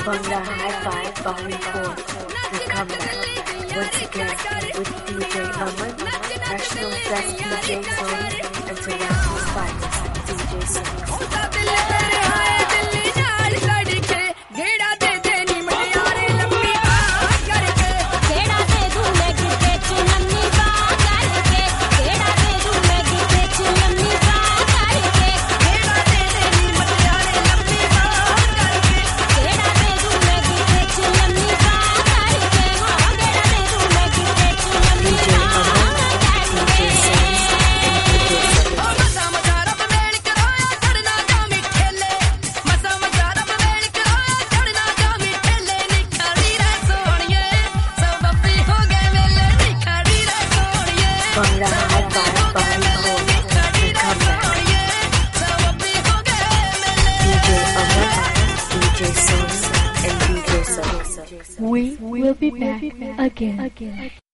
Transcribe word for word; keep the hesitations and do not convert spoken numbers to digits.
Bangla Hi-Fi Volume four. We come back once again with D J Aman, National Best D J Sony, and Toronto's finest D J Sony. Bangla Hi-Fi Volume four. We come back. D J Aman, D J Sony, and D J Sony. We will be back again.